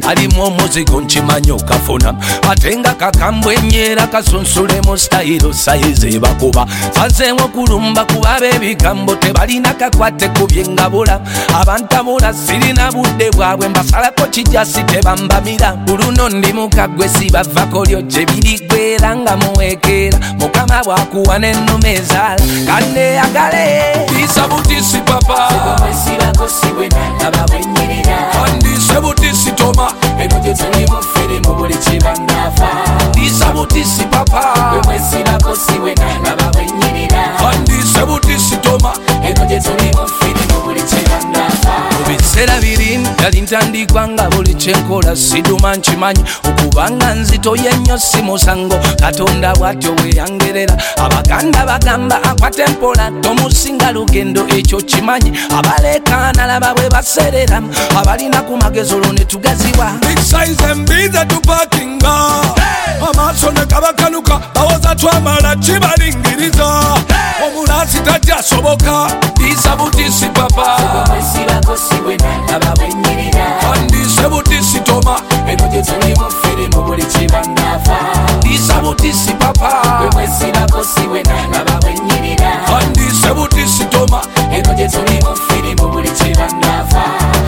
alimu omuzigo nkimanyi okafuna atenga kakambwenyera kasunsule mu stayiro sayizi bakuba sazeewo kulumba kuba b'ebigambo tebalina kakwate ku byengabula abantabula sirina budde bwabwe mbasalako kijasi tebambamira buluno ndi mukaggwe sibavako lyo gye birigwera nga muwekeera mukama bwakuwa n'ennume ezaala kandeyagale tiisa butisi papa andise butisi toma eno gye tuli mufere mu buli kibanafa tiisa butisi papa andise butisi toma eno gye tuli mufere mu buli kibanafa mubiseera biri yali ntandikwa nga buli kyenkola siduma nkimanyi okubanga nzito yennyo si musango katonda bw'atyo weyangerera abaganda bagamba akwate mpola tomusinga lugendo ekyo kimanyi abaleekaana laba bwe baserera abalina ku magezi olwo ne tugaziwa bisayize mbize tupakinga amaaso ne gabakanuka bawoza twamala kibalingiriza omulasi tajjasoboka biisa butisi papa andise butisi toma eno gye tuli mufere mu buli kibanafa biisa butisi papa andise butisi toma eno gye tuli mufere mu buli kibanafa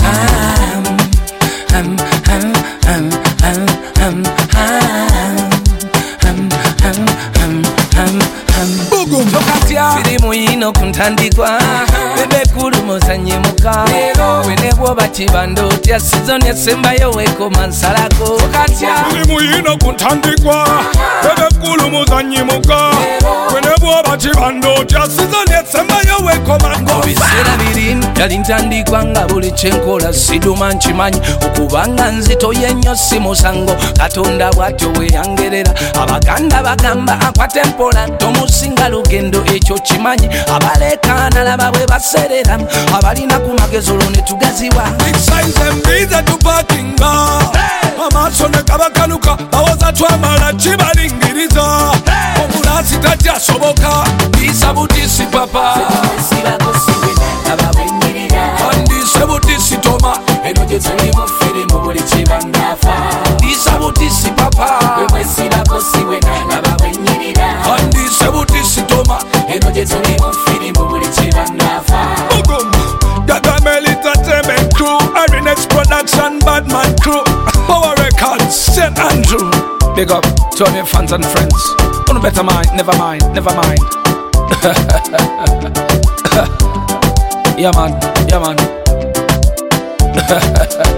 siri muyino kuntandikwa bebekulu muzanyimuka wene bwoba kibando otya sizoni esembayo wekoma nsalako siri muyino kuntandikwa bebekulu muzanyimuka wene bwoba kibando otya sizoni esembayo wekoma biseera biri yali ntandikwa nga buli kyenkola siduma nkimanyi okubanga nzito yennyo si musango katonda bw'atyo weyangerera abaganda bagamba akwate mpola tomusinga lugendo ekyo kimanyi abaleekaana laba bwe baserera abalina ku magezi olwo ne tugaziwa bisayize mbize tupakinga amaaso ne gabakanuka bawoza twamala kibalingiriza omulasi tajjasoboka biisa butisi papa andise butisi toma eno gye tuli mufere mu buli kibanafa biisa butisi papa andise butisi toma eno gye tuli mufere mu buli kibanafa Gagamel Entertainment Crew, Arinex Production, Badman Crew, Power Records, St. Andrew. Big up to all your fans and friends. On a better mind, never mind, never mind. Yeah man, yeah man.